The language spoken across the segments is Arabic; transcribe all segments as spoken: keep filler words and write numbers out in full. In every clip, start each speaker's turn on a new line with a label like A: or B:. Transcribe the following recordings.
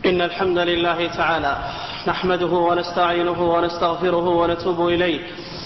A: إن الحمد لله تعالى نحمده ونستعينه ونستغفره ونتوب إليه،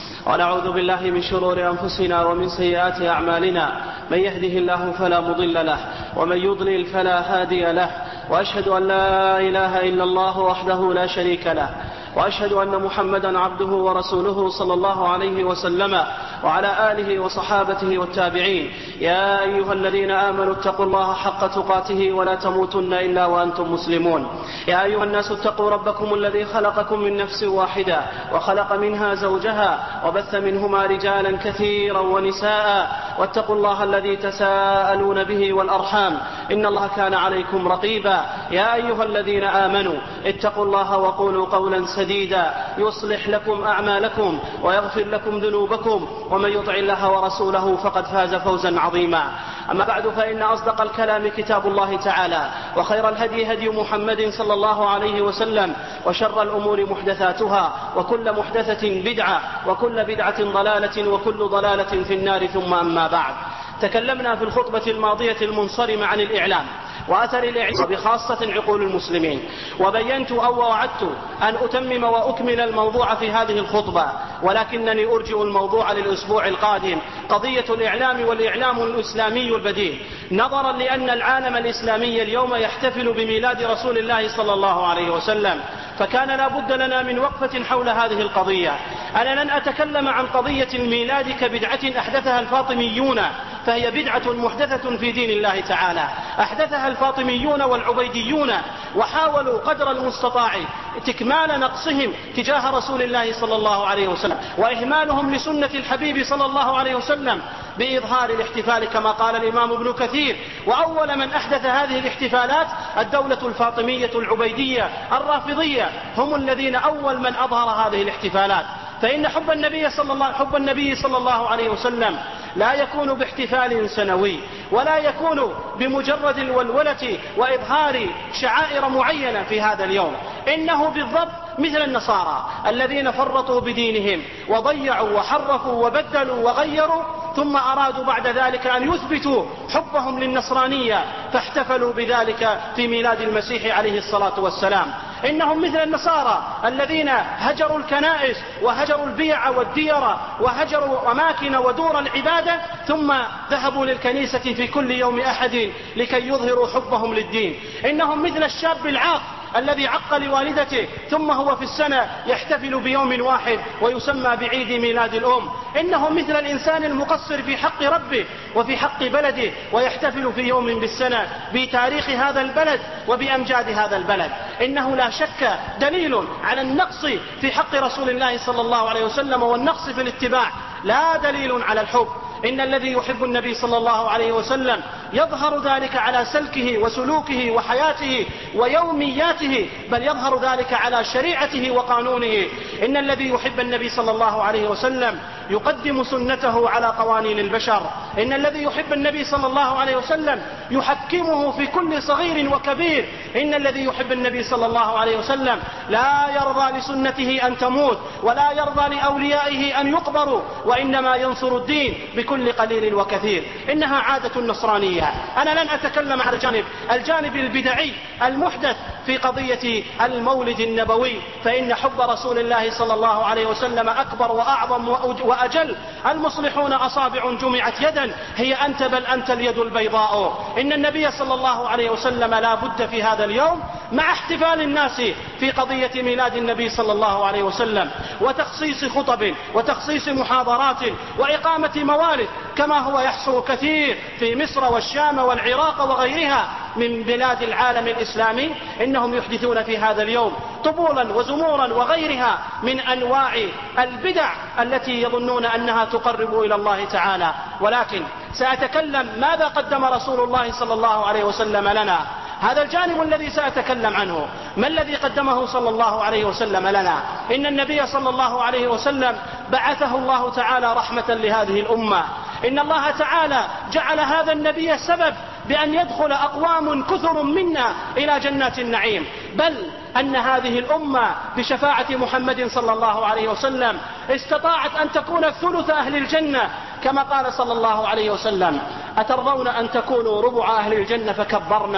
A: ونعوذ بالله من شرور أنفسنا ومن سيئات أعمالنا. من يهده الله فلا مضل له، ومن يضلل فلا هادي له، وأشهد أن لا إله إلا الله وحده لا شريك له، وأشهد أن محمدا عبده ورسوله صلى الله عليه وسلم وعلى آله وصحابته والتابعين. يا أيها الذين آمنوا اتقوا الله حق تقاته ولا تموتن إلا وأنتم مسلمون. يا أيها الناس اتقوا ربكم الذي خلقكم من نفس واحدة وخلق منها زوجها وبث منهما رجالا كثيرا ونساء، واتقوا الله الذي تساءلون به والأرحام إن الله كان عليكم رقيبا. يا أيها الذين آمنوا اتقوا الله وقولوا قولا سديدا يصلح لكم أعمالكم ويغفر لكم ذنوبكم، ومن يطع الله ورسوله فقد فاز فوزا عظيما. أما بعد، فإن أصدق الكلام كتاب الله تعالى، وخير الهدي هدي محمد صلى الله عليه وسلم، وشر الأمور محدثاتها، وكل محدثة بدعة، وكل بدعة ضلالة، وكل ضلالة في النار. ثم أما بعد، تكلمنا في الخطبة الماضية المنصرمة عن الإعلام وأثر الإعلام بخاصة عقول المسلمين، وبينت أو وعدت أن أتمم وأكمل الموضوع في هذه الخطبة، ولكنني أرجع الموضوع للأسبوع القادم، قضية الإعلام والإعلام الإسلامي البديل، نظرا لأن العالم الإسلامي اليوم يحتفل بميلاد رسول الله صلى الله عليه وسلم، فكان لا بد لنا من وقفة حول هذه القضية. أنا لن أتكلم عن قضية الميلاد كبدعة أحدثها الفاطميون، فهي بدعة محدثة في دين الله تعالى، أحدثها الفاطميون والعبيديون، وحاولوا قدر المستطاع تكمال نقصهم تجاه رسول الله صلى الله عليه وسلم، وإهمالهم لسنة الحبيب صلى الله عليه وسلم بإظهار الاحتفال كما قال الإمام ابن كثير. وأول من أحدث هذه الاحتفالات الدولة الفاطمية العبيدية الرافضية، هم الذين أول من أظهر هذه الاحتفالات. فإن حب النبي صلى الله, حب النبي صلى الله عليه وسلم لا يكون باحتفال سنوي، ولا يكون بمجرد الولولة وإظهار شعائر معينة في هذا اليوم. إنه بالضبط مثل النصارى الذين فرطوا بدينهم وضيعوا وحرفوا وبدلوا وغيروا، ثم أرادوا بعد ذلك أن يثبتوا حبهم للنصرانية، فاحتفلوا بذلك في ميلاد المسيح عليه الصلاة والسلام. إنهم مثل النصارى الذين هجروا الكنائس وهجروا البيع والدير وهجروا أماكن ودور العبادة، ثم ذهبوا للكنيسة في كل يوم أحد لكي يظهروا حبهم للدين. إنهم مثل الشاب العاق الذي عق لوالدته، ثم هو في السنة يحتفل بيوم واحد ويسمى بعيد ميلاد الأم. إنهم مثل الإنسان المقصر في حق ربه وفي حق بلده، ويحتفل في يوم بالسنة بتاريخ هذا البلد وبأمجاد هذا البلد. إنه لا شك دليل على النقص في حق رسول الله صلى الله عليه وسلم والنقص في الاتباع، لا دليل على الحب. إن الذي يحب النبي صلى الله عليه وسلم يظهر ذلك على سلكه وسلوكه وحياته ويومياته، بل يظهر ذلك على شريعته وقانونه. إن الذي يحب النبي صلى الله عليه وسلم يقدم سنته على قوانين البشر. إن الذي يحب النبي صلى الله عليه وسلم يحكمه في كل صغير وكبير. إن الذي يحب النبي صلى الله عليه وسلم لا يرضى لسنته أن تموت، ولا يرضى لأوليائه أن يقبروا، وإنما ينصر الدين بكل قليل وكثير. إنها عادة النصرانية. أنا لن أتكلم عن الجانب, الجانب البدعي المحدث في قضية المولد النبوي، فإن حب رسول الله صلى الله عليه وسلم أكبر وأعظم وأجل. المصلحون أصابع جمعت يدا، هي أنت بل أنت اليد البيضاء. إن النبي صلى الله عليه وسلم لا بد في هذا اليوم مع احتفال الناس في قضية ميلاد النبي صلى الله عليه وسلم وتخصيص خطب وتخصيص محاضرات وإقامة موالد، كما هو يحصل كثير في مصر والشام والعراق وغيرها من بلاد العالم الإسلامي. إنهم يحدثون في هذا اليوم طبولا وزمورا وغيرها من أنواع البدع التي يظنون أنها تقرب إلى الله تعالى. ولكن سأتكلم ماذا قدم رسول الله صلى الله عليه وسلم لنا. هذا الجانب الذي سأتكلم عنه، ما الذي قدمه صلى الله عليه وسلم لنا؟ إن النبي صلى الله عليه وسلم بعثه الله تعالى رحمة لهذه الأمة. إن الله تعالى جعل هذا النبي سبب بأن يدخل أقوام كثر منا إلى جنات النعيم، بل أن هذه الأمة بشفاعة محمد صلى الله عليه وسلم استطاعت أن تكون ثلث أهل الجنة، كما قال صلى الله عليه وسلم: أترضون أن تكونوا ربع أهل الجنة فكبرنا؟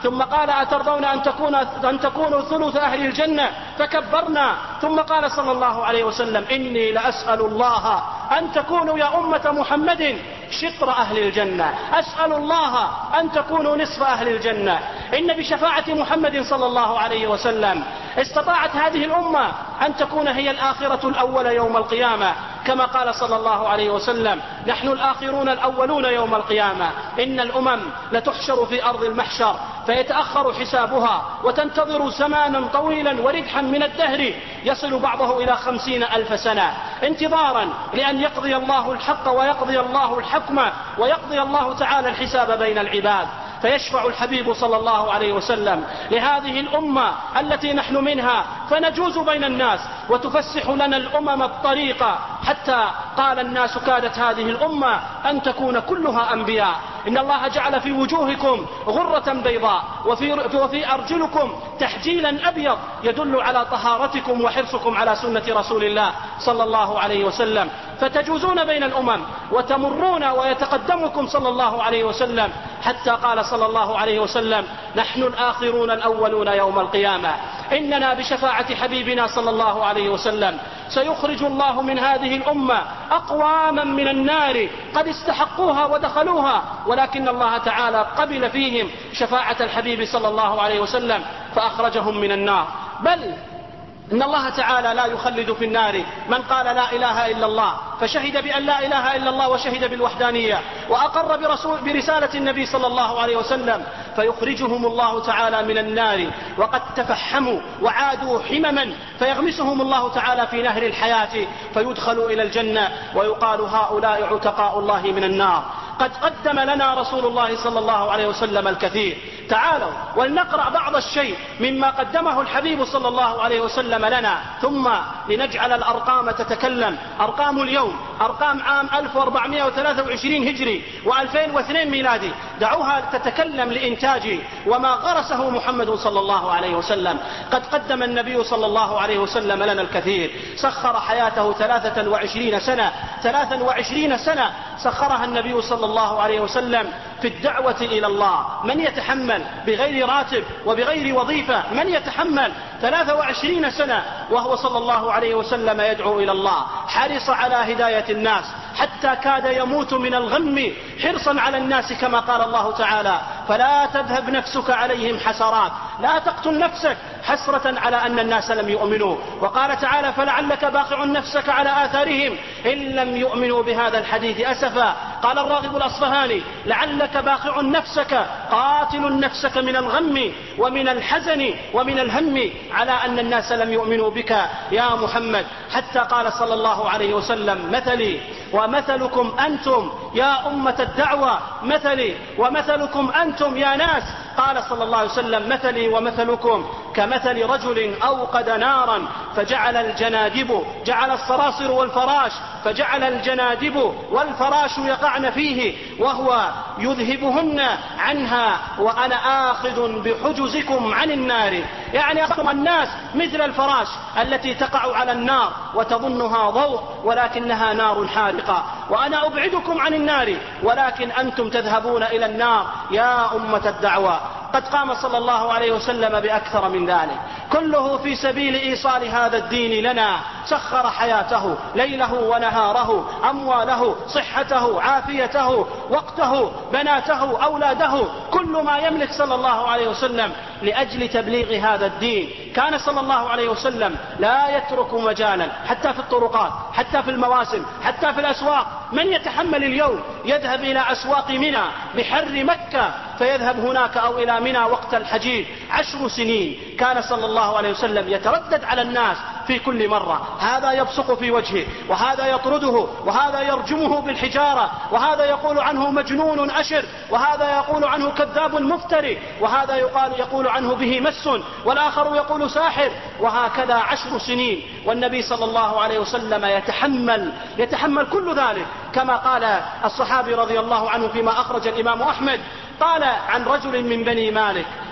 A: ثم قال أترضون أن, تكون أن تكونوا ثلث أهل الجنة؟ فكبرنا. ثم قال صلى الله عليه وسلم إني لأسأل الله أن تكونوا يا أمة محمد شطر أهل الجنة، أسأل الله أن تكونوا نصف أهل الجنة. إن بشفاعة محمد صلى الله عليه وسلم استطاعت هذه الأمة أن تكون هي الآخرة الأول يوم القيامة، كما قال صلى الله عليه وسلم نحن الآخرون الأولون يوم القيامة. إن الأمم لتحشر في أرض المحشر فيتأخر حسابها وتنتظر زمانا طويلا وردحا من الدهر يصل بعضه إلى خمسين ألف سنة، انتظارا لأن يقضي الله الحق ويقضي الله الحكم ويقضي الله تعالى الحساب بين العباد. فيشفع الحبيب صلى الله عليه وسلم لهذه الأمة التي نحن منها فنجوز بين الناس وتفسح لنا الأمم الطريقة، حتى قال الناس كادت هذه الأمة أن تكون كلها أنبياء. إن الله جعل في وجوهكم غرة بيضاء وفي, وفي أرجلكم تحجيلا أبيض يدل على طهارتكم وحرصكم على سنة رسول الله صلى الله عليه وسلم، فتجوزون بين الأمم وتمرون ويتقدمكم صلى الله عليه وسلم، حتى قال صلى الله عليه وسلم نحن الآخرون الأولون يوم القيامة. إننا بشفاعة حبيبنا صلى الله عليه وسلم سيخرج الله من هذه الأمة أقواما من النار قد استحقوها ودخلوها، ولكن الله تعالى قبل فيهم شفاعة الحبيب صلى الله عليه وسلم فأخرجهم من النار. بل إن الله تعالى لا يخلد في النار من قال لا إله إلا الله فشهد بأن لا إله إلا الله وشهد بالوحدانية وأقر برسول برسالة النبي صلى الله عليه وسلم، فيخرجهم الله تعالى من النار وقد تفحموا وعادوا حمما، فيغمسهم الله تعالى في نهر الحياة فيدخلوا إلى الجنة ويقال هؤلاء عتقاء الله من النار. قد قدم لنا رسول الله صلى الله عليه وسلم الكثير. تعالوا ولنقرأ بعض الشيء مما قدمه الحبيب صلى الله عليه وسلم لنا، ثم لنجعل الأرقام تتكلم. أرقام اليوم أرقام عام ألف وأربعمائة وثلاثة وعشرين هجري وألفين واثنين ميلادي، دعوها تتكلم لإنتاج وما غرسه محمد صلى الله عليه وسلم. قد قدم النبي صلى الله عليه وسلم لنا الكثير، سخر حياته ثلاثة وعشرين سنة ثلاثة وعشرين سنة سخرها النبي صلى الله عليه وسلم في الدعوة إلى الله. من يتحمل بغير راتب وبغير وظيفة؟ من يتحمل ثلاثة وعشرين سنة وهو صلى الله عليه وسلم يدعو إلى الله؟ حرص على هداية الناس حتى كاد يموت من الغم حرصا على الناس، كما قال الله تعالى فلا تذهب نفسك عليهم حسرات، لا تقتل نفسك حسرة على أن الناس لم يؤمنوا. وقال تعالى فلعلك باخع نفسك على آثارهم إن لم يؤمنوا بهذا الحديث أسفا. قال الراغب الأصفهاني لعلك باخع نفسك قاتل نفسك من الغم ومن الحزن ومن الهم على أن الناس لم يؤمنوا بك يا محمد. حتى قال صلى الله عليه وسلم مثلي ومثلكم أنتم يا أمة الدعوة، مثلي ومثلكم أنتم يا ناس. قال صلى الله عليه وسلم مثلي ومثلكم كمثل رجل أوقد نارا فجعل الجنادب جعل الصراصر والفراش فجعل الجنادب والفراش يقعن فيه وهو يذهبهن عنها وأنا آخذ بحجزكم عن النار. يعني أخذ الناس مثل الفراش التي تقع على النار وتظنها ضوء ولكنها نار حارقة، وأنا أبعدكم عن النار ولكن أنتم تذهبون إلى النار يا أمة الدعوة. قد قام صلى الله عليه وسلم بأكثر من ذلك، كله في سبيل إيصال هذا الدين لنا. سخر حياته ليله ونهاره، أمواله، صحته، عافيته، وقته، بناته، أولاده، كل ما يملك صلى الله عليه وسلم لأجل تبليغ هذا الدين. كان صلى الله عليه وسلم لا يترك مجالا حتى في الطرقات، حتى في المواسم، حتى في الأسواق. من يتحمل اليوم يذهب إلى أسواق منى بحر مكة فيذهب هناك أو إلى منى وقت الحجيج؟ عشر سنين كان صلى الله عليه وسلم يتردد على الناس في كل مرة، هذا يبصق في وجهه وهذا يطرده وهذا يرجمه بالحجارة وهذا يقول عنه مجنون أشر وهذا يقول عنه كذاب مفتري وهذا يقال يقول عنه به مس والآخر يقول ساحر، وهكذا عشر سنين. والنبي صلى الله عليه وسلم يتحمل يتحمل كل ذلك، كما قال الصحابي رضي الله عنه فيما أخرج الإمام أحمد قال عن رجل من بني مالك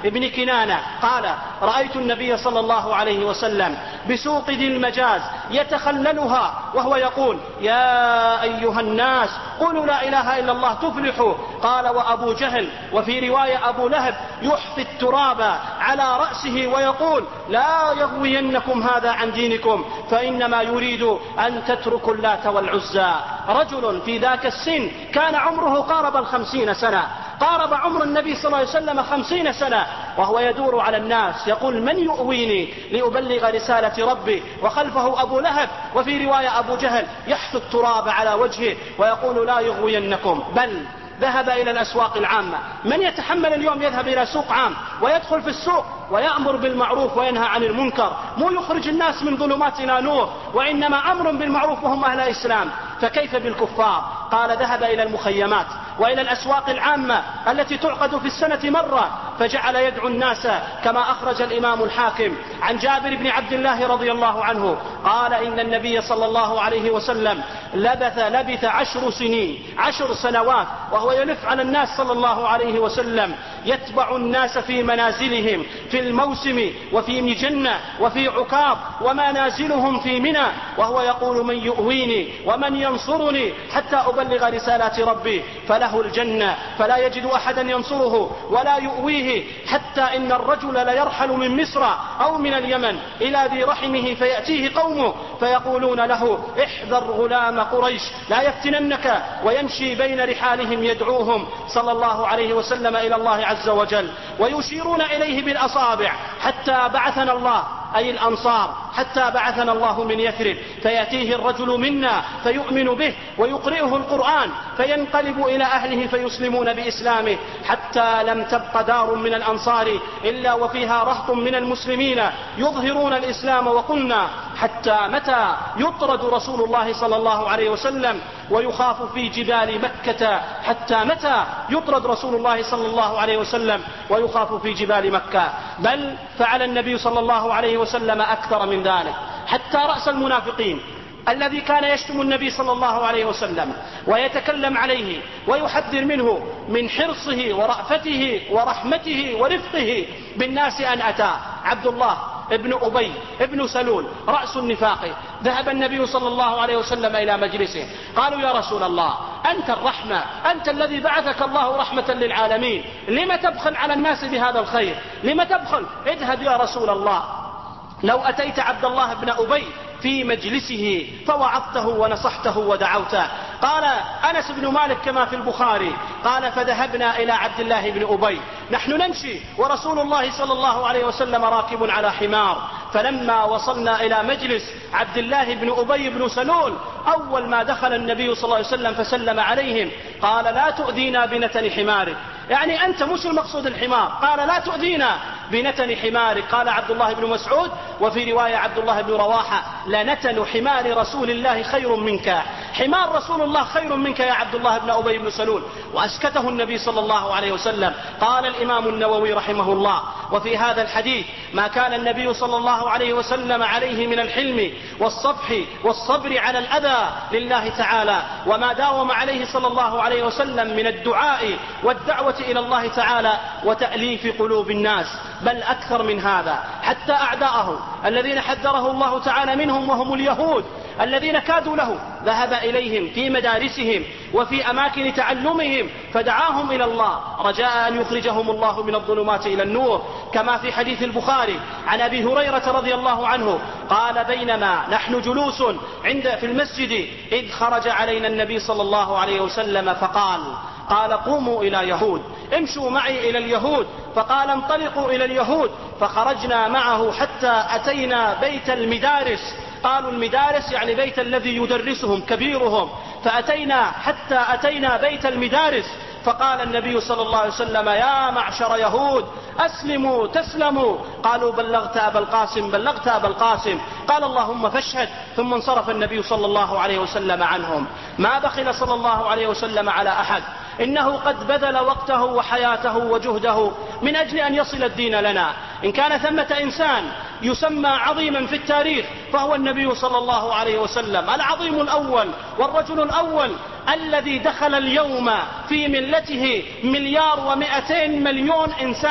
A: ابن كنانة قال: رأيت النبي صلى الله عليه وسلم بسوق ذي المجاز يتخللها وهو يقول: يا أيها الناس قولوا لا إله إلا الله تفلحوا. قال: وأبو جهل وفي رواية أبو لهب يحفي التراب على رأسه ويقول: لا يغوينكم هذا عن دينكم فإنما يريد أن تتركوا اللات والعزى. رجل في ذاك السن كان عمره قارب الخمسين سنة، قارب عمر النبي صلى الله عليه وسلم خمسين سنة، وهو يدور على الناس يقول: من يؤويني لأبلغ رسالة ربي؟ وخلفه أبو لهب وفي رواية أبو جهل يحث التراب على وجهه ويقول: لا يغوينكم. بل ذهب إلى الأسواق العامة. من يتحمل اليوم يذهب إلى سوق عام ويدخل في السوق ويأمر بالمعروف وينهى عن المنكر، مو يخرج الناس من ظلمات إلى نور، وإنما أمر بالمعروف وهم أهل الإسلام، فكيف بالكفار؟ قال: ذهب إلى المخيمات وإلى الأسواق العامة التي تعقد في السنة مرة، فجعل يدعو الناس كما أخرج الإمام الحاكم عن جابر بن عبد الله رضي الله عنه قال: إن النبي صلى الله عليه وسلم لبث لبث عشر سنين عشر سنوات وهو يلف على الناس صلى الله عليه وسلم، يتبع الناس في منازلهم في الموسم وفي مجنة وفي عكاظ ومنازلهم في منى، وهو يقول: من يؤويني ومن ينصرني حتى أبلغ رسالات ربي فله الجنة، فلا يجد أحدا ينصره ولا يؤويه، حتى إن الرجل ليرحل من مصر أو من اليمن إلى ذي رحمه فيأتيه قومه فيقولون له: احذر غلام قريش لا يفتننك، ويمشي بين رحالهم يدعوهم صلى الله عليه وسلم إلى الله عز وجل، ويشيرون إليه بالأصابع حتى بعثنا الله، أي الأنصار، حتى بعثنا الله من يثرب، فيأتيه الرجل منا فيؤمن به ويقرئه القرآن فينقلب إلى أهله فيسلمون بإسلامه، حتى لم تبق دار من الأنصار إلا وفيها رهط من المسلمين يظهرون الإسلام. وقلنا: حتى متى يطرد رسول الله صلى الله عليه وسلم ويخاف في جبال مكة؟ حتى متى يطرد رسول الله صلى الله عليه وسلم ويخاف في جبال مكة؟ بل فعل النبي صلى الله عليه وسلم أكثر من ذلك، حتى رأس المنافقين الذي كان يشتم النبي صلى الله عليه وسلم ويتكلم عليه ويحذر منه من حرصه ورأفته ورحمته ورفقه بالناس، أن أتى عبد الله ابن أبي ابن سلول رأس النفاق. ذهب النبي صلى الله عليه وسلم إلى مجلسه، قالوا: يا رسول الله، أنت الرحمة، أنت الذي بعثك الله رحمة للعالمين، لم تبخل على الناس بهذا الخير؟ لم تبخل؟ اذهب يا رسول الله، لو أتيت عبد الله بن أبي في مجلسه فوعظته ونصحته ودعوته. قال أنس بن مالك كما في البخاري قال: فذهبنا إلى عبد الله بن أبي نحن نمشي ورسول الله صلى الله عليه وسلم راكب على حمار، فلما وصلنا إلى مجلس عبد الله بن أبي بن سلول أول ما دخل النبي صلى الله عليه وسلم فسلم عليهم قال: لا تؤذينا بنتن حمارك، يعني أنت مش المقصود الحمار، قال: لا تؤذينا بنتن حمارك. قال عبد الله بن مسعود وفي رواية عبد الله بن رواحة: لنتن حمار رسول الله خير منك، حمار رسول الله خير منك يا عبد الله بن أبي بن سلول. وأسكته النبي صلى الله عليه وسلم. قال الإمام النووي رحمه الله: وفي هذا الحديث ما كان النبي صلى الله عليه وسلم عليه من الحلم والصفح والصبر على الأذى لله تعالى، وما داوم عليه صلى الله عليه وسلم من الدعاء والدعوة إلى الله تعالى وتأليف قلوب الناس، بل أكثر من هذا، حتى أعداءه الذين حذره الله تعالى منهم وهم اليهود الذين كادوا له ذهب إليهم في مدارسهم وفي أماكن تعلمهم فدعاهم إلى الله رجاء أن يخرجهم الله من الظلمات إلى النور، كما في حديث البخاري عن أبي هريرة رضي الله عنه قال: بينما نحن جلوس عند في المسجد إذ خرج علينا النبي صلى الله عليه وسلم فقال قال قوموا إلى يهود، امشوا معي إلى اليهود، فقال انطلقوا إلى اليهود، فخرجنا معه حتى أتينا بيت المدارس. قالوا المدارس يعني بيت الذي يدرسهم كبيرهم، فأتينا حتى أتينا بيت المدارس، فقال النبي صلى الله عليه وسلم: يا معشر يهود أسلموا تسلموا. قالوا: بلغت أبا القاسم بلغت أبا القاسم. قال: اللهم فاشهد. ثم انصرف النبي صلى الله عليه وسلم عنهم. ما بخل صلى الله عليه وسلم على أحد، إنه قد بذل وقته وحياته وجهده من أجل أن يصل الدين لنا. إن كان ثمة إنسان يسمى عظيما في التاريخ فهو النبي صلى الله عليه وسلم، العظيم الأول والرجل الأول الذي دخل اليوم في ملته مليار ومئتين مليون إنسان،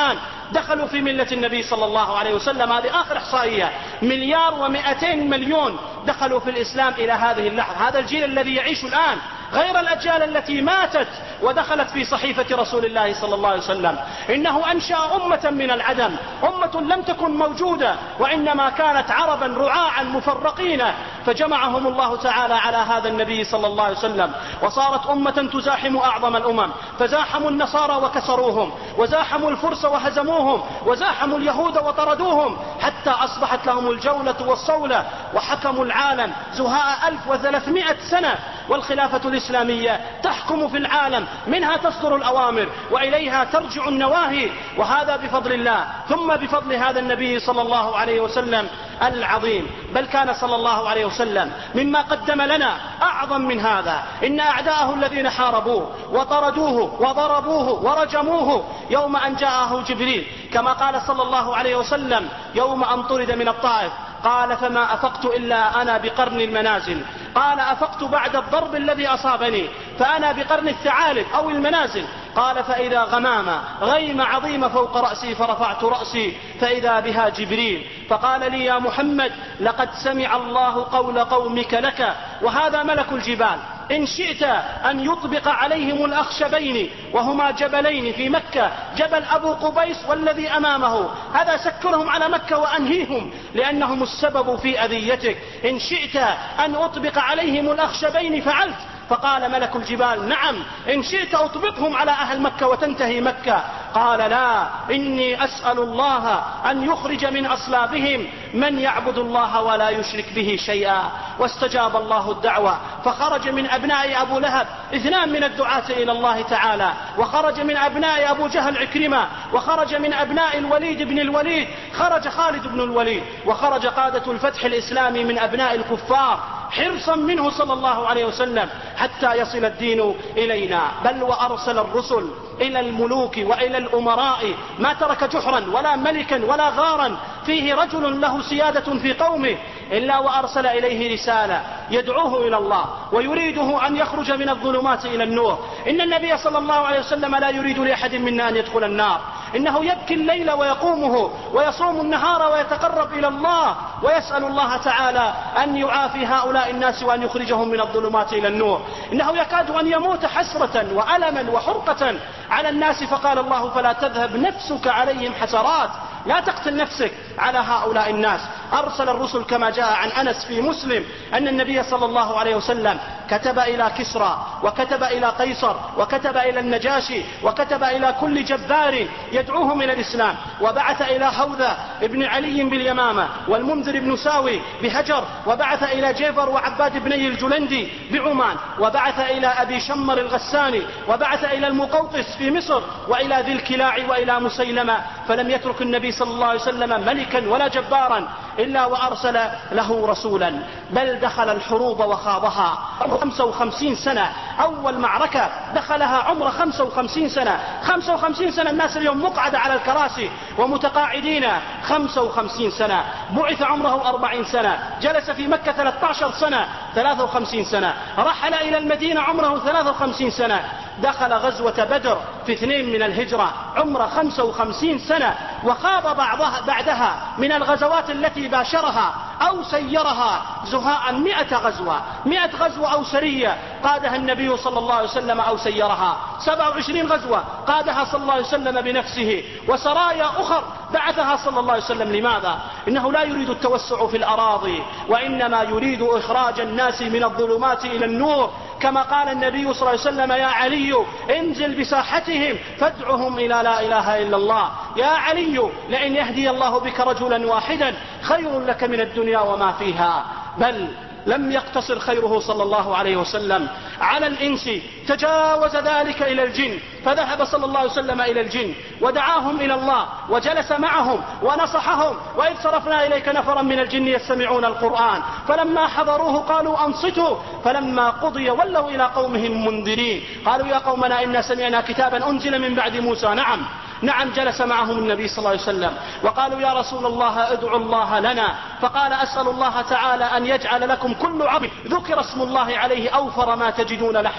A: دخلوا في ملة النبي صلى الله عليه وسلم. هذه آخر إحصائية، مليار ومئتين مليون دخلوا في الإسلام إلى هذه اللحظة. هذا الجيل الذي يعيش الآن غير الأجيال التي ماتت ودخلت في صحيفة رسول الله صلى الله عليه وسلم. إنه أنشأ أمة من العدم، أمة لم تكن موجودة، وإنما كانت عربا رعاعا مفرقين، فجمعهم الله تعالى على هذا النبي صلى الله عليه وسلم، وصارت أمة تزاحم أعظم الأمم. فزاحموا النصارى وكسروهم، وزاحموا الفرس وهزموهم، وزاحموا اليهود وطردوهم، حتى أصبحت لهم الجولة والصولة، وحكموا العالم زهاء ألف وثلاثمائة سنة، والخلافة الإسلامية تحكم في العالم، منها تصدر الأوامر وإليها ترجع النواهي، وهذا بفضل الله ثم بفضل هذا النبي صلى الله عليه وسلم العظيم. بل كان صلى الله عليه وسلم مما قدم لنا أعظم من هذا. إن أعداءه الذين حاربوه وطردوه وضربوه ورجموه يوم أن جاءه جبريل، كما قال صلى الله عليه وسلم يوم أن طرد من الطائف، قال فما أفقت إلا أنا بقرن المنازل، قال أفقت بعد الضرب الذي أصابني فأنا بقرن الثعالب أو المنازل، قال فإذا غمامة غيم عظيمة فوق رأسي فرفعت رأسي فإذا بها جبريل فقال لي يا محمد لقد سمع الله قول قومك لك وهذا ملك الجبال، إن شئت أن يطبق عليهم الأخشبين وهما جبلين في مكة، جبل أبو قبيس والذي أمامه، هذا سكرهم على مكة وأنهيهم لأنهم السبب في أذيتك، إن شئت أن أطبق عليهم الأخشبين فعلت. فقال ملك الجبال نعم إن شئت أطبقهم على أهل مكة وتنتهي مكة. قال لا، إني أسأل الله أن يخرج من أصلابهم من يعبد الله ولا يشرك به شيئا. واستجاب الله الدعوة، فخرج من أبناء أبو لهب اثنان من الدعاة إلى الله تعالى، وخرج من أبناء أبو جهل عكرمة، وخرج من أبناء الوليد بن الوليد خرج خالد بن الوليد، وخرج قادة الفتح الإسلامي من أبناء الكفار حرصا منه صلى الله عليه وسلم حتى يصل الدين إلينا. بل وأرسل الرسل إلى الملوك وإلى الأمراء، ما ترك جحرا ولا ملكا ولا غارا فيه رجل له سيادة في قومه إلا وأرسل إليه رسالة يدعوه إلى الله ويريده أن يخرج من الظلمات إلى النور. إن النبي صلى الله عليه وسلم لا يريد لأحد منا أن يدخل النار، إنه يبكي الليل ويقومه ويصوم النهار ويتقرب إلى الله ويسأل الله تعالى أن يعافي هؤلاء الناس وأن يخرجهم من الظلمات إلى النور. إنه يكاد أن يموت حسرة وألما وحرقة على الناس، فقال الله فلا تذهب نفسك عليهم حسرات، لا تقتل نفسك على هؤلاء الناس. أرسل الرسل كما جاء عن أنس في مسلم أن النبي صلى الله عليه وسلم كتب إلى كسرى وكتب إلى قيصر وكتب إلى النجاشي وكتب إلى كل جبار يدعوهم إلى الإسلام، وبعث إلى هوذا ابن علي باليمامة والمنذر بن ساوي بهجر، وبعث إلى جيفر وعباد بني الجلندي بعمان، وبعث إلى أبي شمر الغساني، وبعث إلى المقوقس في مصر، وإلى ذي الكلاع وإلى مسيلمة. فلم يترك النبي صلى الله عليه وسلم ملكا ولا جبارا إلا وأرسل له رسولا. بل دخل الحروب وخاضها خمسة وخمسين سنة، أول معركة دخلها عمر خمسة وخمسين سنة. خمسة وخمسين سنة الناس اليوم مقعدة على الكراسي ومتقاعدين. خمسة وخمسين سنة بعث عمره أربعين سنة، جلس في مكة ثلاثة عشر سنة، ثلاثة وخمسين سنة رحل إلى المدينة عمره ثلاثة وخمسين سنة، دخل غزوة بدر في اثنين من الهجرة عمره خمسة وخمسين سنة، وخاض بعضها بعدها من الغزوات التي باشرها أو سيرها زهاء مئة غزوة، مئة غزوة أو سرية قادها النبي صلى الله عليه وسلم أو سيرها، سبع وعشرين غزوة قادها صلى الله عليه وسلم بنفسه، وسرايا أخر بعثها صلى الله عليه وسلم. لماذا؟ إنه لا يريد التوسع في الأراضي، وإنما يريد إخراج الناس من الظلمات إلى النور، كما قال النبي صلى الله عليه وسلم يا علي انزل بساحتهم فادعهم إلى لا إله إلا الله. يا علي لئن يهدي الله بك رجلا واحدا خير لك من الدنيا وما فيها. بل لم يقتصر خيره صلى الله عليه وسلم على الإنس، تجاوز ذلك إلى الجن، فذهب صلى الله عليه وسلم إلى الجن ودعاهم إلى الله وجلس معهم ونصحهم. وإذ صرفنا إليك نفرا من الجن يستمعون القرآن فلما حضروه قالوا أنصتوا فلما قضي ولوا إلى قومهم منذرين قالوا يا قومنا إنا سمعنا كتابا أنزل من بعد موسى. نعم نعم جلس معهم النبي صلى الله عليه وسلم وقالوا يا رسول الله ادعوا الله لنا، فقال أسأل الله تعالى أن يجعل لكم كل عظم ذكر اسم الله عليه أوفر ما تجدون لحما.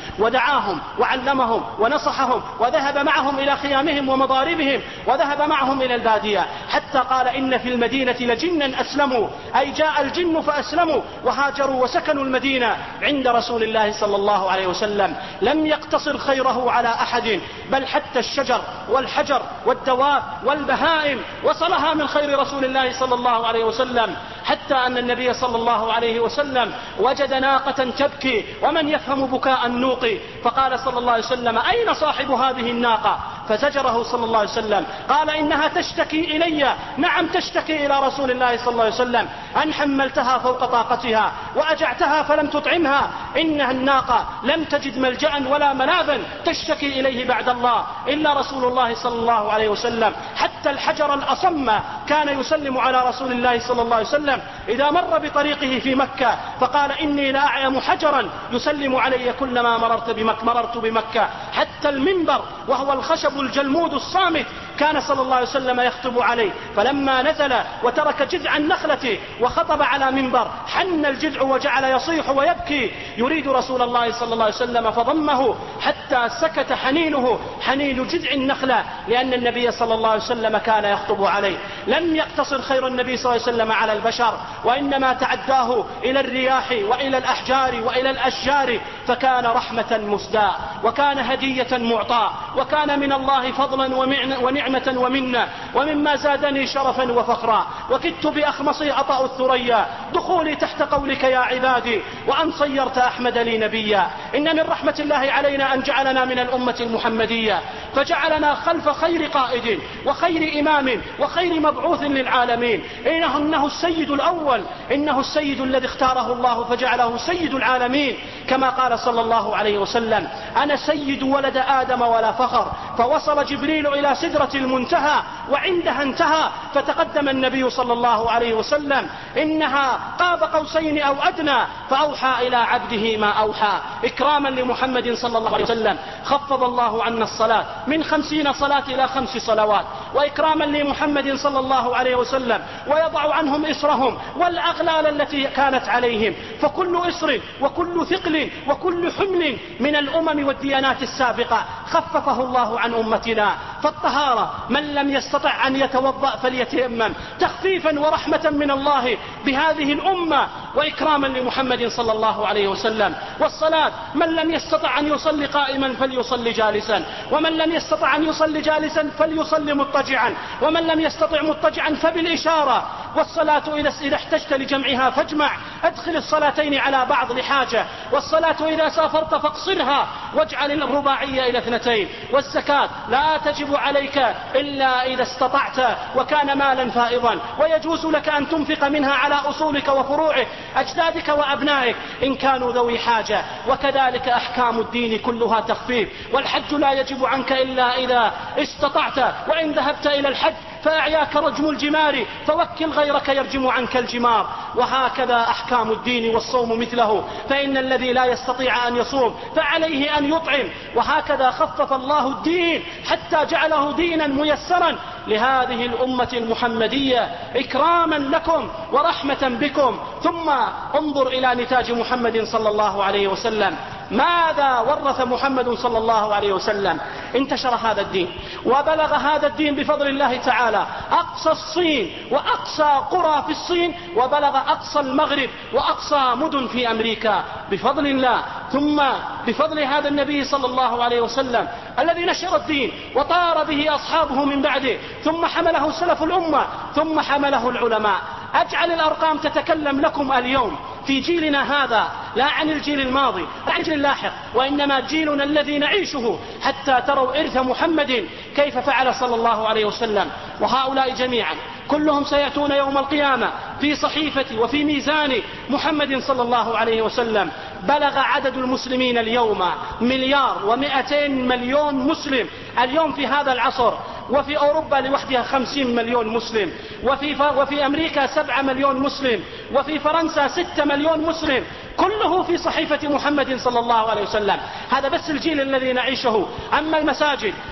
A: ودعاهم وعلمهم ونصحهم، وذهب معهم إلى خيامهم ومضاربهم، وذهب معهم إلى البادية، حتى قال إن في المدينة لجنا أسلموا، أي جاء الجن فأسلموا وهاجروا وسكنوا المدينة عند رسول الله صلى الله عليه وسلم. لم يقتصر خيره على أحد، بل حتى الشجر والحجر والدواب والبهائم وصلها من خير رسول الله صلى الله عليه وسلم، حتى أن النبي صلى الله عليه وسلم وجد ناقة تبكي، ومن يفهم بكاء النوق، فقال صلى الله عليه وسلم أين صاحب هذه الناقة؟ فزجره صلى الله عليه وسلم، قال إنها تشتكي إلي. نعم تشتكي إلى رسول الله صلى الله عليه وسلم أن حملتها فوق طاقتها وأجعتها فلم تطعمها، إنها الناقة لم تجد ملجأ ولا منابا تشتكي إليه بعد الله إلا رسول الله صلى الله عليه وسلم. حتى الحجر الأصم كان يسلم على رسول الله صلى الله عليه وسلم إذا مر بطريقه في مكة، فقال إني لا أعلم حجرا يسلم علي كلما مررت بمكة, مررت بمكة. حتى المنبر وهو الخشب الجلمود الصامت كان صلى الله عليه وسلم يخطب عليه، فلما نزل وترك جذع النخلة وخطب على منبر حن الجذع وجعل يصيح ويبكي يريد رسول الله صلى الله عليه وسلم، فضمه حتى سكت حنينه حنين جذع النخلة، لأن النبي صلى الله عليه وسلم كان يخطب عليه. لم يقتصر خير النبي صلى الله عليه وسلم على البشر، وإنما تعداه إلى الرياح وإلى الأحجار وإلى الأشجار، فكان رحمة مسداة، وكان هدية معطاة، وكان من الله فضلا ونعمة ومنة، ومما زادني شرفا وفخرا وكدت بأخمصي أطأ الثريا دخولي تحت قولك يا عبادي، وأن صيرت أحمد لي نبيا. إن من رحمة الله علينا أن جعلنا من الأمة المحمدية، فجعلنا خلف خير قائد وخير إمام وخير مبعوث للعالمين. إنه, إنه السيد الأول، إنه السيد الذي اختاره الله فجعله سيد العالمين، كما قال صلى الله عليه وسلم أنا سيد ولد آدم ولا فخر. فوصل جبريل إلى سدرة المنتهى وعندها انتهى، فتقدم النبي صلى الله عليه وسلم إنها قاب قوسين أو أدنى، فأوحى إلى عبده ما أوحى. إكراما لمحمد صلى الله عليه وسلم خفض الله عنا الصلاة من خمسين صلاة إلى خمس صلوات، وإكراما لمحمد صلى الله عليه وسلم ويضع عنهم إسرهم والأغلال التي كانت عليهم، فكل إسر وكل ثقل وكل حمل من الأمم والديانات السابقة خففه الله عن أمتنا. فالطهارة من لم يستطع أن يتوضأ فليتيمم، تخفيفا ورحمة من الله بهذه الأمة وإكراما لمحمد صلى الله عليه وسلم. والصلاة من لم يستطع أن يصلي قائما فليصلي جالسا، ومن لم يستطع أن يصلي جالسا فليصلي مضطجعا، ومن لم يستطع مضطجعا فبالإشارة. والصلاة إذا احتجت لجمعها فاجمع، أدخل الصلاتين على بعض لحاجة. والصلاة إذا سافرت فاقصرها واجعل الرباعية إلى اثنتين. والزكاة لا تجب عليك إلا إذا استطعت وكان مالا فائضا، ويجوز لك أن تنفق منها على أصولك وفروعك أجدادك وأبنائك إن كانوا ذوي حاجة. وكذلك أحكام الدين كلها تخفيف. والحج لا يجب عنك إلا إذا استطعت، وإن ذهبت إلى الحج فأعياك رجم الجمار فوكل غيرك يرجم عنك الجمار. وهكذا أحكام الدين. والصوم مثله، فإن الذي لا يستطيع أن يصوم فعليه أن يطعم. وهكذا خفف الله الدين حتى جعله دينا ميسرا لهذه الأمة المحمدية إكراما لكم ورحمة بكم. ثم انظر إلى نتاج محمد صلى الله عليه وسلم، ماذا ورث محمد صلى الله عليه وسلم؟ انتشر هذا الدين وبلغ هذا الدين بفضل الله تعالى أقصى الصين وأقصى قرى في الصين، وبلغ أقصى المغرب وأقصى مدن في أمريكا بفضل الله. ثم بفضل هذا النبي صلى الله عليه وسلم الذي نشر الدين وطار به أصحابه من بعده، ثم حمله سلف الأمة، ثم حمله العلماء. أجعل الأرقام تتكلم لكم اليوم في جيلنا هذا، لا عن الجيل الماضي لا عن الجيل اللاحق، وإنما جيلنا الذي نعيشه، حتى تروا إرث محمد كيف فعل صلى الله عليه وسلم. وهؤلاء جميعا كلهم سيأتون يوم القيامة في صحيفة وفي ميزان محمد صلى الله عليه وسلم. بلغ عدد المسلمين اليوم مليار ومئتين مليون مسلم اليوم في هذا العصر، وفي أوروبا لوحدها خمسين مليون مسلم، وفي, ف... وفي أمريكا سبعة مليون مسلم، وفي فرنسا ستة مليون مسلم، كله في صحيفة محمد صلى الله عليه وسلم. هذا بس الجيل الذي نعيشه. أما المساجد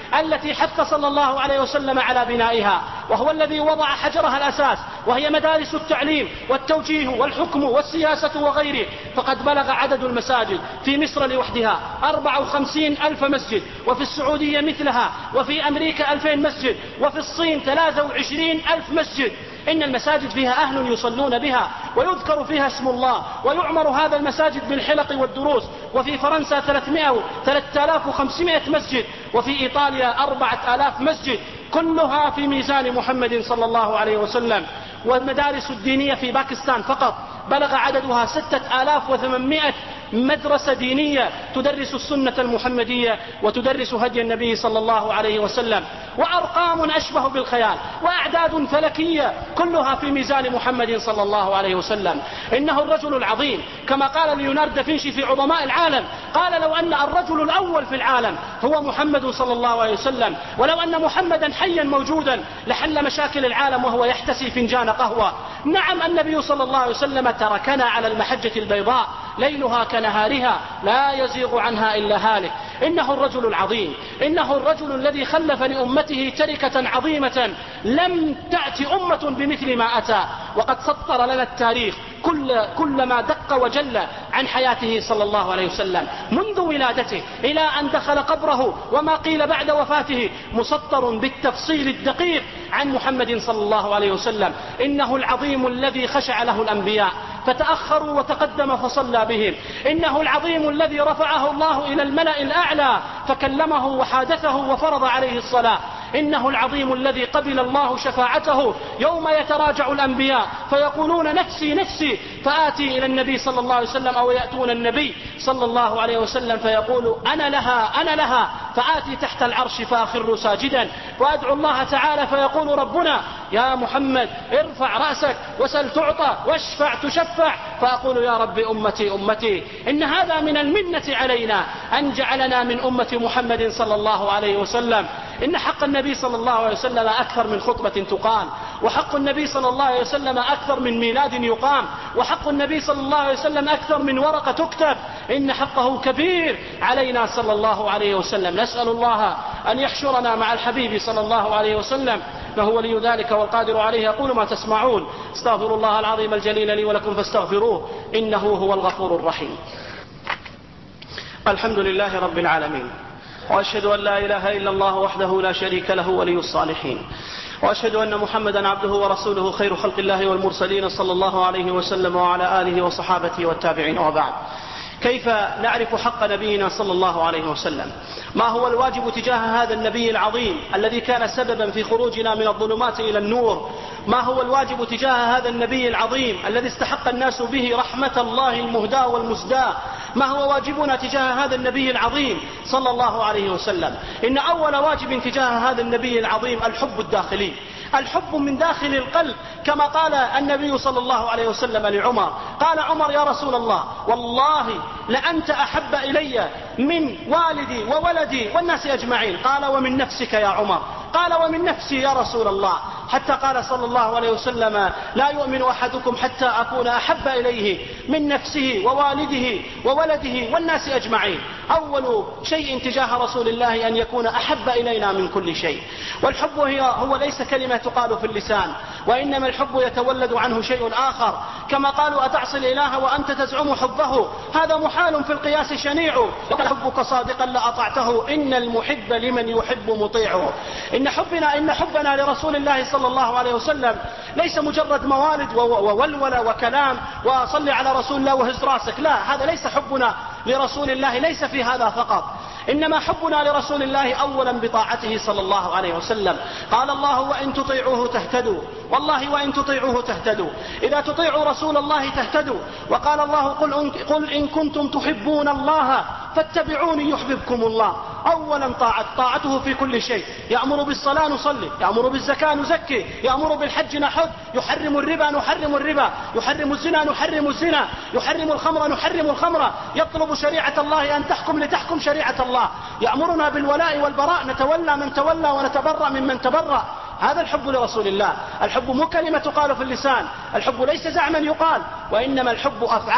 B: التي حث صلى الله عليه وسلم على بنائها، وهو الذي وضع حجرها الأساس، وهي مدارس التعليم والتوجيه والحكم والسياسة وغيره. فقد بلغ عدد المساجد في مصر لوحدها أربعة وخمسين ألف مسجد، وفي السعودية مثلها، وفي أمريكا ألفين مسجد، وفي الصين ثلاثة وعشرين ألف مسجد. إن المساجد فيها أهل يصلون بها ويذكر فيها اسم الله، ويعمر هذا المساجد بالحلق والدروس. وفي فرنسا ثلاثة آلاف وخمسمائة مسجد، وفي إيطاليا أربعة آلاف مسجد، كلها في ميزان محمد صلى الله عليه وسلم. والمدارس الدينية في باكستان فقط بلغ عددها ستة آلاف وثمانمائة مدرسة دينية تدرس السنة المحمدية وتدرس هدي النبي صلى الله عليه وسلم. وأرقام أشبه بالخيال وأعداد فلكية كلها في ميزان محمد صلى الله عليه وسلم. إنه الرجل العظيم، كما قال ليوناردو دافنشي في عظماء العالم، قال: لو أن الرجل الأول في العالم هو محمد صلى الله عليه وسلم، ولو أن محمدا حيا موجودا لحل مشاكل العالم وهو يحتسي فنجان قهوة. نعم، النبي صلى الله عليه وسلم تركنا على المحجة البيضاء ليلها كنهارها لا يزيغ عنها إلا هالك. إنه الرجل العظيم، إنه الرجل الذي خلف لأمته تركة عظيمة لم تأتي أمة بمثل ما أتى. وقد سطر لنا التاريخ كل, كل ما دق وجل عن حياته صلى الله عليه وسلم منذ ولادته إلى أن دخل قبره، وما قيل بعد وفاته مسطر بالتفصيل الدقيق عن محمد صلى الله عليه وسلم. إنه العظيم الذي خشع له الأنبياء فتأخروا وتقدم فصلى بهم. إنه العظيم الذي رفعه الله إلى الملأ الأعلى فكلمه وحادثه وفرض عليه الصلاة. إنه العظيم الذي قبل الله شفاعته يوم يتراجع الأنبياء فيقولون: نفسي نفسي، فآتي إلى النبي صلى الله عليه وسلم أو يأتون النبي صلى الله عليه وسلم فيقول: أنا لها أنا لها، فآتي تحت العرش فأخر ساجدا، وأدعو الله تعالى فيقول ربنا: يا محمد ارفع رأسك وسل تعطى واشفع تشفع، فأقول: يا رب أمتي أمتي. إن هذا من المنة علينا أن جعلنا من أمة محمد صلى الله عليه وسلم. إن حق النبي صلى الله عليه وسلم أكثر من خطبة تقال، وحق النبي صلى الله عليه وسلم أكثر من ميلاد يقام، وحق النبي صلى الله عليه وسلم أكثر من ورقة تكتب. إن حقه كبير علينا صلى الله عليه وسلم. نسأل الله أن يحشرنا مع الحبيب صلى الله عليه وسلم، إنه ولي ذلك والقادر عليه. أقول ما تسمعون، استغفر الله العظيم الجليل لي ولكم فاستغفروه إنه هو الغفور الرحيم. الحمد لله رب العالمين، وأشهد أن لا إله إلا الله وحده لا شريك له ولي الصالحين، وأشهد أن محمدا عبده ورسوله خير خلق الله والمرسلين صلى الله عليه وسلم وعلى آله وصحابته والتابعين. وبعد، كيف نعرف حق نبينا صلى الله عليه وسلم؟ ما هو الواجب تجاه هذا النبي العظيم الذي كان سببا في خروجنا من الظلمات إلى النور؟ ما هو الواجب تجاه هذا النبي العظيم الذي استحق الناس به رحمة الله المهداة والمسداة؟ ما هو واجبنا تجاه هذا النبي العظيم صلى الله عليه وسلم؟ إن أول واجب تجاه هذا النبي العظيم الحب الداخلي، الحب من داخل القلب، كما قال النبي صلى الله عليه وسلم لعمر. قال عمر: يا رسول الله، والله لأنت أحب إلي من والدي وولدي والناس أجمعين. قال: ومن نفسك يا عمر؟ قال: ومن نفسي يا رسول الله. حتى قال صلى الله عليه وسلم: لا يؤمن أحدكم حتى أكون أحب إليه من نفسه ووالده وولده والناس أجمعين. أول شيء تجاه رسول الله أن يكون أحب إلينا من كل شيء. والحب هي هو ليس كلمة تقال في اللسان، وإنما الحب يتولد عنه شيء آخر، كما قالوا: أتعصي الإله وأنت تزعم حبه؟ هذا محال في القياس شنيع. حبك صادقا لأطعته، إن المحب لمن يحب مطيعه. إن حبنا إن حبنا لرسول الله صلى الله عليه وسلم ليس مجرد موالد وولولة وكلام وصلي على رسول الله وهز راسك، لا، هذا ليس حبنا لرسول الله، ليس في هذا فقط. إنما حبنا لرسول الله أولا بطاعته صلى الله عليه وسلم. قال الله: وإن تطيعوه تهتدوا. والله وإن تطيعوه تهتدوا، إذا تطيعوا رسول الله تهتدوا. وقال الله: قل, قل إن كنتم تحبون الله فاتبعوني يحببكم الله. أولا طاعة طاعته في كل شيء. يأمر بالصلاة نصلي، يأمر بالزكاة نزكي، يأمر بالحج نحج، يحرم الربا نحرم الربا، يحرم الزنا نحرم الزنا، يحرم الخمر نحرم الخمر، يطلب شريعة الله أن تحكم لتحكم شريعة الله، يأمرنا بالولاء والبراء، نتولى من تولى ونتبرأ ممن تبرأ. هذا الحب لرسول الله. الحب مو كلمة تقال في اللسان، الحب ليس زعما يقال، وإنما الحب أفعال.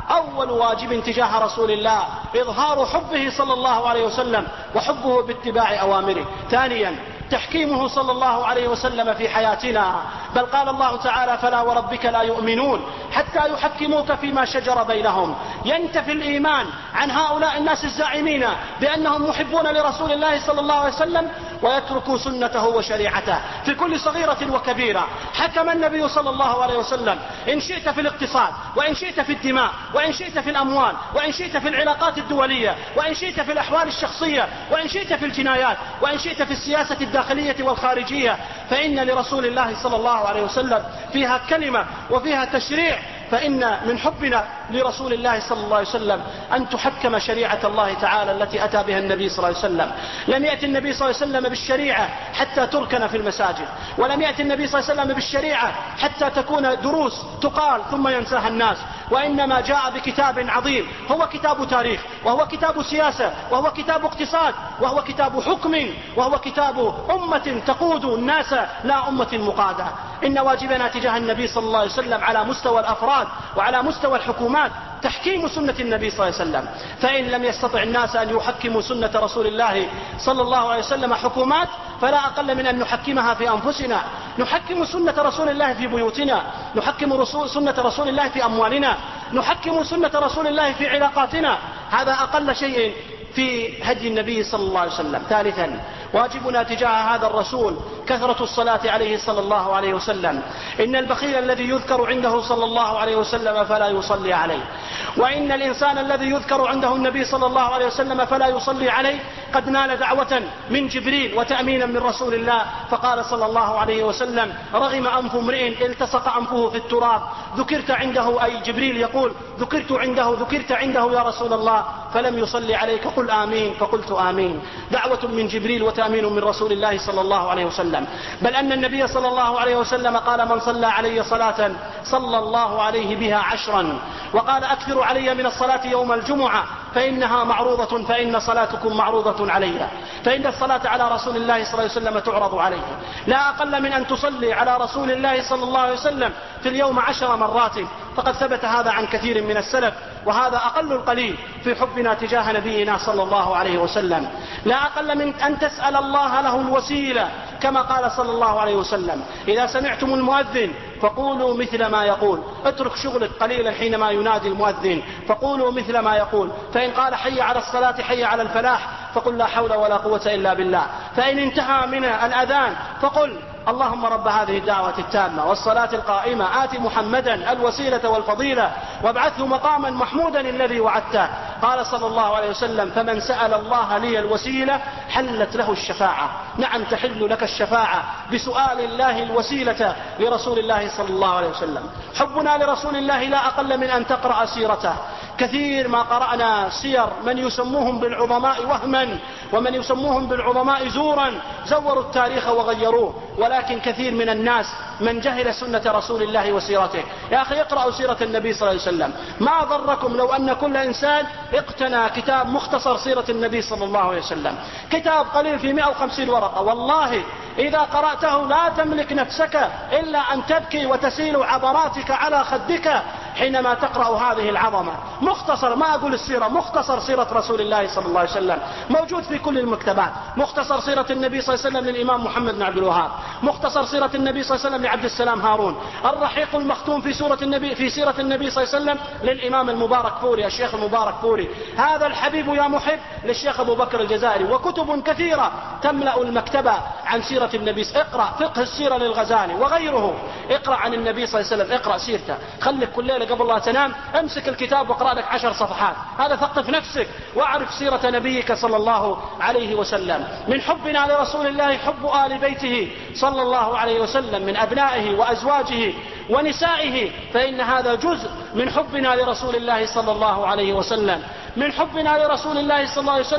B: أول واجب تجاه رسول الله إظهار حبه صلى الله عليه وسلم وحبه باتباع أوامره. ثانيا تحكيمه صلى الله عليه وسلم في حياتنا، بل قال الله تعالى: فلا وربك لا يؤمنون حتى يحكموك فيما شجر بينهم. ينتفي الإيمان عن هؤلاء الناس الزاعمين بأنهم محبون لرسول الله صلى الله عليه وسلم ويتركوا سنته وشريعته في كل صغيرة وكبيرة. حكم النبي صلى الله عليه وسلم إن شئت في الاقتصاد، وإن شئت في الدماء، وإن شئت في الأموال، وإن شئت في العلاقات الدولية، وإن شئت في الأحوال الشخصية، وإن شئت في الجنايات، وإن شئت في السياسة الداخلية والخارجية، فإن لرسول الله صلى الله عليه وسلم فيها كلمة وفيها تشريع. فإن من حبنا لرسول الله صلى الله عليه وسلم أن تحكم شريعة الله تعالى التي أتى بها النبي صلى الله عليه وسلم. لم يأتي النبي صلى الله عليه وسلم بالشريعة حتى تركن في المساجد، ولم يأتي النبي صلى الله عليه وسلم بالشريعة حتى تكون دروس تقال ثم ينساها الناس، وإنما جاء بكتاب عظيم هو كتاب تاريخ، وهو كتاب سياسة، وهو كتاب اقتصاد، وهو كتاب حكم، وهو كتاب أمة تقود الناس لا أمة مقادة. إن واجبنا تجاه النبي صلى الله عليه وسلم على مستوى الأفراد وعلى مستوى الحكومات تحكيم سنة النبي صلى الله عليه وسلم. فإن لم يستطع الناس أن يحكموا سنة رسول الله صلى الله عليه وسلم حكومات، فلا أقل من أن نحكمها في أنفسنا. نحكم سنة رسول الله في بيوتنا، نحكم رسول سنة رسول الله في أموالنا، نحكم سنة رسول الله في علاقاتنا. هذا أقل شيء في هدي النبي صلى الله عليه وسلم. ثالثا واجبنا تجاه هذا الرسول كثرة الصلاة عليه صلى الله عليه وسلم. إن البخيل الذي يذكر عنده صلى الله عليه وسلم فلا يصلي عليه، وإن الإنسان الذي يذكر عنده النبي صلى الله عليه وسلم فلا يصلي عليه قد نال دعوة من جبريل وتأمينا من رسول الله. فقال صلى الله عليه وسلم: رغم أنف امرئ التصق أنفه في التراب ذكرت عنده، أي جبريل يقول: ذكرت عنده ذكرت عنده يا رسول الله فلم يصلي عليك، قل آمين، فقلت آمين. دعوة من جبريل وتأمين من رسول الله صلى الله عليه وسلم. بل أن النبي صلى الله عليه وسلم قال: من صلى علي صلاة صلى الله عليه بها عشرا. وقال: أكثر علي من الصلاة يوم الجمعة فإنها معروضة، فإن صلاتكم معروضة علي. فإن الصلاة على رسول الله صلى الله عليه وسلم تعرض عليه. لا أقل من أن تصلي على رسول الله صلى الله عليه وسلم في اليوم عشر مرات، فقد ثبت هذا عن كثير من السلف، وهذا أقل القليل في حبنا تجاه نبينا صلى الله عليه وسلم. لا أقل من أن تسأل الله له الوسيلة، كما قال صلى الله عليه وسلم: إذا سمعتم المؤذن فقولوا مثل ما يقول. اترك شغلك قليلا حينما ينادي المؤذن، فقولوا مثل ما يقول. فإن قال: حي على الصلاة حي على الفلاح، فقل: لا حول ولا قوة إلا بالله. فإن انتهى من الأذان فقل: اللهم رب هذه الدعوة التامة والصلاة القائمة آت محمدا الوسيلة والفضيلة وابعثه مقاما محمودا الذي وعدته. قال صلى الله عليه وسلم: فمن سأل الله لي الوسيلة حلت له الشفاعة. نعم، تحل لك الشفاعة بسؤال الله الوسيلة لرسول الله صلى الله عليه وسلم. حبنا لرسول الله لا أقل من أن تقرأ سيرته. كثير ما قرأنا سير من يسموهم بالعظماء وهما، ومن يسموهم بالعظماء زورا، زوروا التاريخ وغيروه. ولكن كثير من الناس من جهل سنة رسول الله وسيرته. يا أخي اقرأوا سيرة النبي صلى الله عليه وسلم. ما ضركم لو أن كل إنسان اقتنى كتاب مختصر سيرة النبي صلى الله عليه وسلم، كتاب قليل في مئة وخمسين ورقة، والله إذا قرأته لا تملك نفسك إلا أن تبكي وتسيل عبراتك على خدك حينما تقرأ هذه العظمة. مختصر، ما أقول السيرة، مختصر سيرة رسول الله صلى الله عليه وسلم موجود في كل المكتبات. مختصر سيرة النبي صلى الله عليه وسلم للإمام محمد بن عبد الوهاب، مختصر سيرة النبي صلى الله عليه وسلم لعبد السلام هارون، الرحيق المختوم في سورة النبي في سيرة النبي صلى الله عليه وسلم للإمام المبارك فوري، الشيخ المبارك فوري، هذا الحبيب يا محب للشيخ أبو بكر الجزائري، وكتب كثيرة تملأ المكتبة عن سيرة النبي. اقرأ فقه السيرة للغزالي وغيره، اقرأ عن النبي صلى الله عليه وسلم، اقرأ سيرته. خليك كل ليلة قبل لا تنام امسك الكتاب واقرأ لك عشر صفحات، هذا ثقف نفسك واعرف سيرة نبيك صلى الله عليه وسلم. من حبنا لرسول الله حب آل بيته صلى الله عليه وسلم من أبنائه وأزواجه ونسائه، فإن هذا جزء من حبنا لرسول الله صلى الله عليه وسلم. من حبنا لرسول الله صلى الله عليه وسلم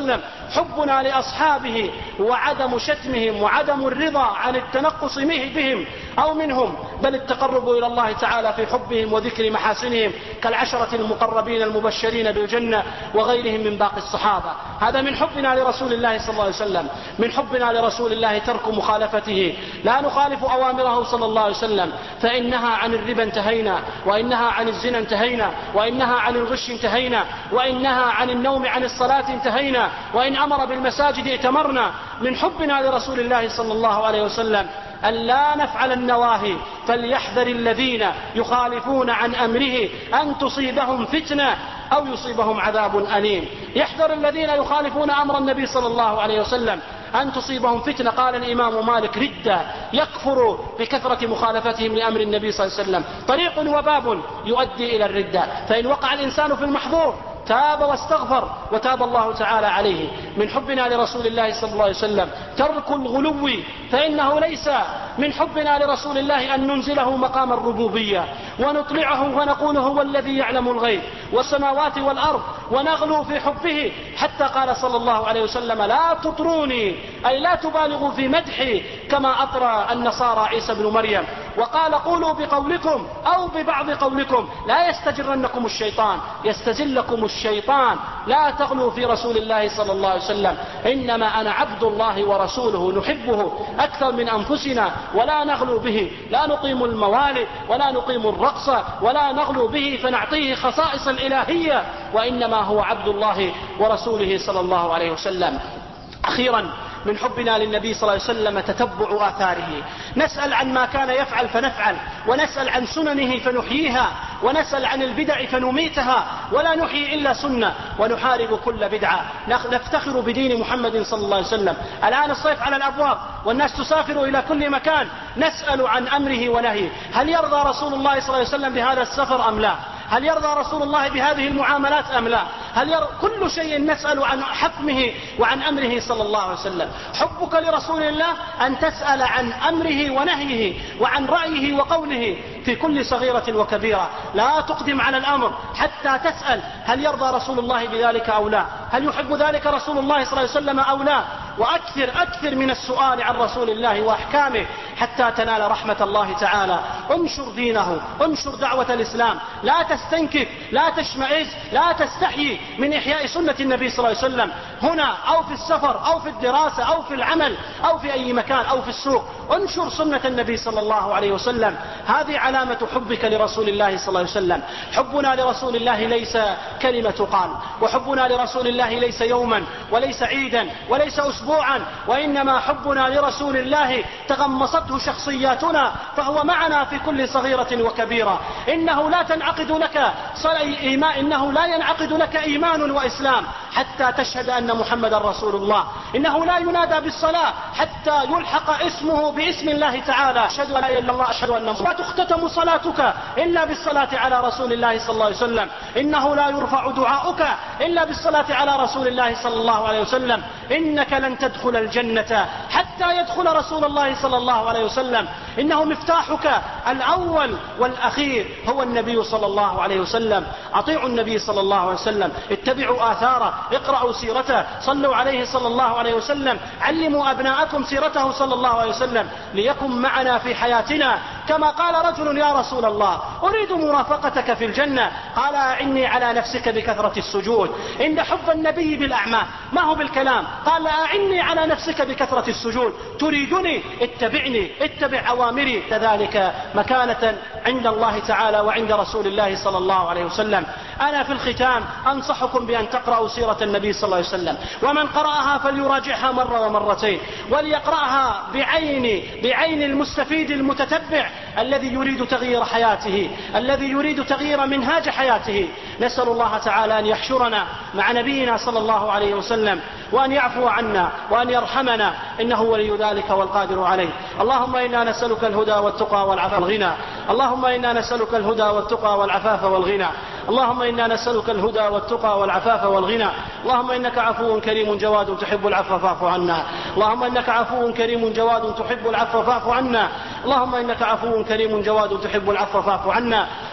B: حبنا لأصحابه وعدم شتمهم وعدم الرضا عن التنقص بهم أو منهم، بل التقرب إلى الله تعالى في حبهم وذكر محاسنهم كالعشرة المقربين المبشرين بالجنة وغيرهم من باقي الصحابة. هذا من حبنا لرسول الله صلى الله عليه وسلم. من حبنا لرسول الله ترك مخالفته، لا نخالف أوامره صلى الله عليه وسلم، فإنها عن الربا انتهينا، وإنها عن الزنا انتهينا، وإنها عن الغش انتهينا، وإنها عن النوم عن الصلاة انتهينا، وإن أمر بالمساجد ائتمرنا. من حبنا لرسول الله صلى الله عليه وسلم أن لا نفعل النواهي، فليحذر الذين يخالفون عن أمره أن تصيبهم فتنة أو يصيبهم عذاب أليم. يحذر الذين يخالفون أمر النبي صلى الله عليه وسلم أن تصيبهم فتنة. قال الإمام مالك: ردة، يكفر بكثرة مخالفتهم لأمر النبي صلى الله عليه وسلم، طريق وباب يؤدي إلى الردة. فإن وقع الإنسان في المحظور تاب واستغفر وتاب الله تعالى عليه. من حبنا لرسول الله صلى الله عليه وسلم ترك الغلو، فإنه ليس من حبنا لرسول الله أن ننزله مقام الربوبية ونطلعه ونقول هو الذي يعلم الغيب والسماوات والأرض ونغلو في حبه، حتى قال صلى الله عليه وسلم: لا تطروني، أي لا تبالغوا في مدحي كما أطرى النصارى عيسى بن مريم. وقال: قولوا بقولكم أو ببعض قولكم، لا يستجرنكم الشيطان، يستزلكم الشيطان، لا تغلوا في رسول الله صلى الله عليه وسلم، إنما أنا عبد الله ورسوله نحبه أكثر من أنفسنا ولا نغلو به، لا نقيم الموالد ولا نقيم الرقص ولا نغلو به فنعطيه خصائص الإلهية، وإنما هو عبد الله ورسوله صلى الله عليه وسلم. أخيرا، من حبنا للنبي صلى الله عليه وسلم تتبع آثاره، نسأل عن ما كان يفعل فنفعل، ونسأل عن سننه فنحييها، ونسأل عن البدع فنميتها، ولا نحيي إلا سنة ونحارب كل بدعة. نفتخر بدين محمد صلى الله عليه وسلم. الآن الصيف على الأبواب والناس تسافر إلى كل مكان، نسأل عن أمره ونهيه. هل يرضى رسول الله صلى الله عليه وسلم بهذا السفر أم لا؟ هل يرضى رسول الله بهذه المعاملات أم لا؟ هل يرضى؟ كل شيء نسأل عن حكمه وعن أمره صلى الله عليه وسلم. حبك لرسول الله أن تسأل عن أمره ونهيه وعن رأيه وقوله في كل صغيرة وكبيرة. لا تقدم على الأمر حتى تسأل هل يرضى رسول الله بذلك أو لا، هل يحب ذلك رسول الله صلى الله عليه وسلم أو لا. وأكثر أكثر من السؤال عن رسول الله وأحكامه حتى تنال رحمة الله تعالى. انشر دينه، انشر دعوة الإسلام، لا تستنكف، لا تشمئز، لا تستحيي من إحياء سنة النبي صلى الله عليه وسلم هنا أو في السفر أو في الدراسة أو في العمل أو في أي مكان أو في السوق. انشر سنة النبي صلى الله عليه وسلم، هذه علامة حبك لرسول الله صلى الله عليه وسلم. حبنا لرسول الله ليس كلمة قال، وحبنا لرسول الله ليس يوما وليس عيدا وليس أسبوعا، وإنما حبنا لرسول الله تغمصته شخصياتنا، فهو معنا في كل صغيرة وكبيرة. إنه لا تنعقد لك إيمان، إنه لا ينعقد لك إيمان وإسلام حتى تشهد أن محمد رسول الله. إنه لا ينادى بالصلاة حتى يلحق اسمه باسم الله تعالى. أشهد أن لا إله إلا الله، أشهد أن محمدا. لا تختتم صلاتك إلا بالصلاة على رسول الله صلى الله عليه وسلم. إنه لا يرفع دعاؤك إلا بالصلاة على رسول الله صلى الله عليه وسلم. إنك لن تدخل الجنة حتى يدخل رسول الله صلى الله عليه وسلم. إنه مفتاحك الأول والأخير هو النبي صلى الله عليه وسلم. أطيعوا النبي صلى الله عليه وسلم، اتبعوا آثاره، اقرأوا سيرته، صلوا عليه صلى الله عليه وسلم، علموا أبناءكم سيرته صلى الله عليه وسلم ليكن معنا في حياتنا. كما قال رجل: يا رسول الله أريد مرافقتك في الجنة، قال: أعني على نفسك بكثرة السجود. إن حب النبي بالأعمال ما هو بالكلام. قال: أعني على نفسك بكثرة السجود. تريدني؟ اتبعني، اتبع أوامري. كذلك مكانة عند الله تعالى وعند رسول الله صلى الله عليه وسلم. أنا في الختام أنصحكم بأن تقرأوا سيرة النبي صلى الله عليه وسلم، ومن قرأها فليراجعها مرة ومرتين، وليقرأها بعين بعين المستفيد المتتبع الذي يريد تغيير حياته، الذي يريد تغيير منهاج حياته. نسأل الله تعالى أن يحشرنا مع نبينا صلى الله عليه وسلم، وأن يعفو عنا وأن يرحمنا، إنه ولي ذلك والقادر عليه. اللهم إنا نسألك الهدى والتقى والعفاف والغنى. اللهم إنا نسألك الهدى والتقى والعفاف والغنى. اللهم إنا نسألك الهدى والتقى والعفاف والغنى. اللهم إنك عفو كريم جواد تحب العفو فاعف عنا. اللهم إنك عفو كريم جواد تحب العفو فاعف عنا. اللهم إنك عفو كريم جواد تحب العفو فاعف عنا.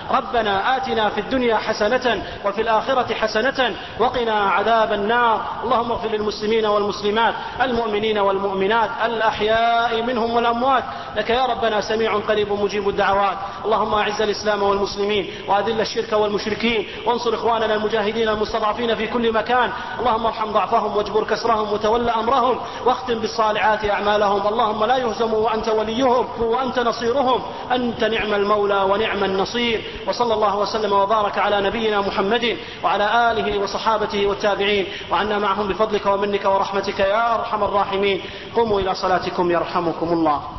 B: ربنا آتنا في الدنيا حسنة وفي الآخرة حسنة وقنا عذاب النار. اللهم اغفر للمسلمين والمسلمات المؤمنين والمؤمنات الأحياء منهم والأموات، لك يا ربنا سميع قريب مجيب الدعوات. اللهم أعز الإسلام والمسلمين وأذل الشرك والمشركين، وانصر إخواننا المجاهدين المستضعفين في كل مكان. اللهم ارحم ضعفهم واجبر كسرهم وتول أمرهم واختم بالصالحات أعمالهم. اللهم لا يهزموا وأنت وليهم وأنت نصيرهم، أنت نعم المولى ونعم النصير. وصلى الله وسلم وبارك على نبينا محمد وعلى آله وصحابته والتابعين، وعنا معهم بفضلك ومنك ورحمتك يا أرحم الراحمين. قوموا إلى صلاتكم يرحمكم الله.